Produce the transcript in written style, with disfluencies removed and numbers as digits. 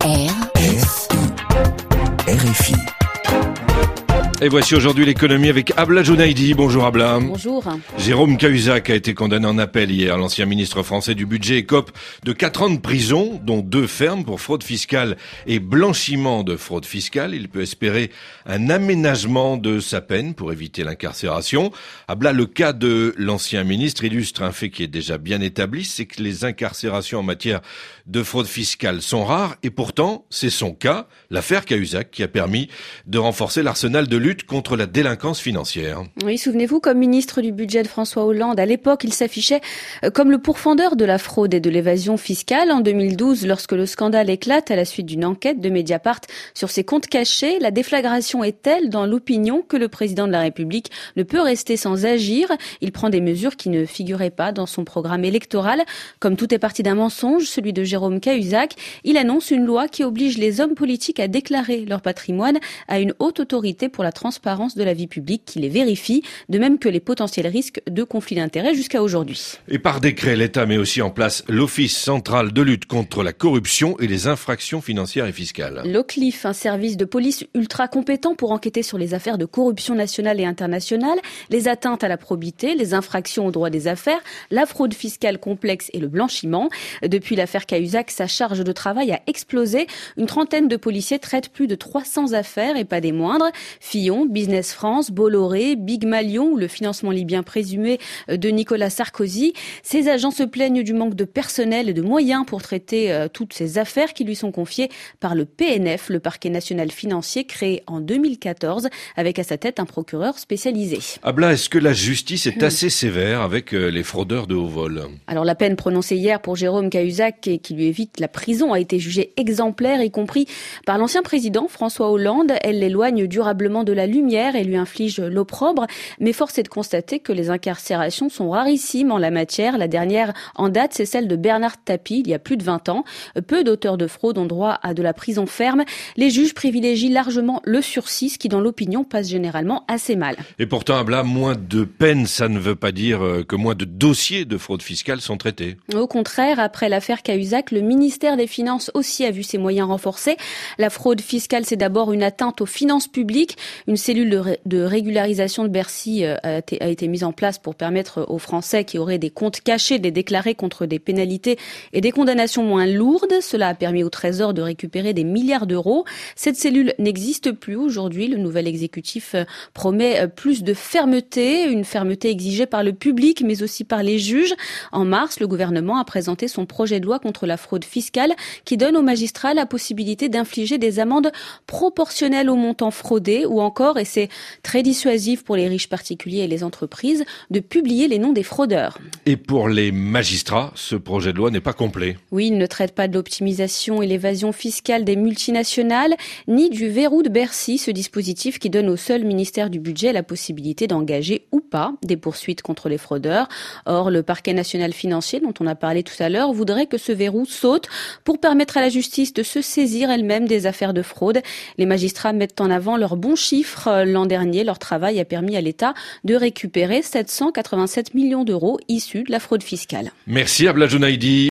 RFI. Et voici aujourd'hui l'économie avec Abla Jounaidi. Bonjour Abla. Bonjour. Jérôme Cahuzac a été condamné en appel hier. L'ancien ministre français du budget écope de 4 ans de prison, dont 2 fermes pour fraude fiscale et blanchiment de fraude fiscale. Il peut espérer un aménagement de sa peine pour éviter l'incarcération. Abla, le cas de l'ancien ministre illustre un fait qui est déjà bien établi, c'est que les incarcérations en matière de fraude fiscale sont rares et pourtant, c'est son cas, l'affaire Cahuzac, qui a permis de renforcer l'arsenal de lutte contre la délinquance financière. Oui, souvenez-vous, comme ministre du budget de François Hollande, à l'époque, il s'affichait comme le pourfendeur de la fraude et de l'évasion fiscale. En 2012, lorsque le scandale éclate à la suite d'une enquête de Mediapart sur ses comptes cachés, la déflagration est telle dans l'opinion que le président de la République ne peut rester sans agir. Il prend des mesures qui ne figuraient pas dans son programme électoral. Comme tout est parti d'un mensonge, celui de Jérôme Cahuzac, il annonce une loi qui oblige les hommes politiques à déclarer leur patrimoine à une haute autorité pour la transparence de la vie publique qui les vérifie, de même que les potentiels risques de conflit d'intérêts jusqu'à aujourd'hui. Et par décret, l'État met aussi en place l'Office central de lutte contre la corruption et les infractions financières et fiscales. L'OCLIF, un service de police ultra compétent pour enquêter sur les affaires de corruption nationale et internationale, les atteintes à la probité, les infractions au droit des affaires, la fraude fiscale complexe et le blanchiment. Depuis l'affaire Cahuzac, sa charge de travail a explosé. Une trentaine de policiers traitent plus de 300 affaires et pas des moindres. Fillon, Business France, Bolloré, Big Malion ou le financement libyen présumé de Nicolas Sarkozy. Ces agents se plaignent du manque de personnel et de moyens pour traiter toutes ces affaires qui lui sont confiées par le PNF, le parquet national financier créé en 2014 avec à sa tête un procureur spécialisé. Abla, est-ce que la justice est assez sévère avec les fraudeurs de haut vol ? Alors la peine prononcée hier pour Jérôme Cahuzac qui lui évite la prison a été jugée exemplaire, y compris par l'ancien président François Hollande. Elle l'éloigne durablement de la lumière et lui inflige l'opprobre. Mais force est de constater que les incarcérations sont rarissimes en la matière. La dernière en date, c'est celle de Bernard Tapie, il y a plus de 20 ans. Peu d'auteurs de fraude ont droit à de la prison ferme. Les juges privilégient largement le sursis, qui dans l'opinion passe généralement assez mal. Et pourtant, Abla, moins de peines, ça ne veut pas dire que moins de dossiers de fraude fiscale sont traités. Au contraire, après l'affaire Cahuzac, le ministère des Finances aussi a vu ses moyens renforcés. La fraude fiscale, c'est d'abord une atteinte aux finances publiques. Une cellule de régularisation de Bercy a été mise en place pour permettre aux Français qui auraient des comptes cachés de les déclarer contre des pénalités et des condamnations moins lourdes. Cela a permis au Trésor de récupérer des milliards d'euros. Cette cellule n'existe plus aujourd'hui. Le nouvel exécutif promet plus de fermeté, une fermeté exigée par le public mais aussi par les juges. En mars, le gouvernement a présenté son projet de loi contre la fraude fiscale qui donne aux magistrats la possibilité d'infliger des amendes proportionnelles au montant fraudé ou encore, et c'est très dissuasif pour les riches particuliers et les entreprises, de publier les noms des fraudeurs. Et pour les magistrats, ce projet de loi n'est pas complet. Oui, il ne traite pas de l'optimisation et l'évasion fiscale des multinationales, ni du verrou de Bercy, ce dispositif qui donne au seul ministère du budget la possibilité d'engager ou pas des poursuites contre les fraudeurs. Or, le parquet national financier, dont on a parlé tout à l'heure, voudrait que ce verrou saute pour permettre à la justice de se saisir elle-même des affaires de fraude. Les magistrats mettent en avant leurs bons chiffres. L'an dernier, leur travail a permis à l'État de récupérer 787 millions d'euros issus de la fraude fiscale. Merci Abla Jounaidi.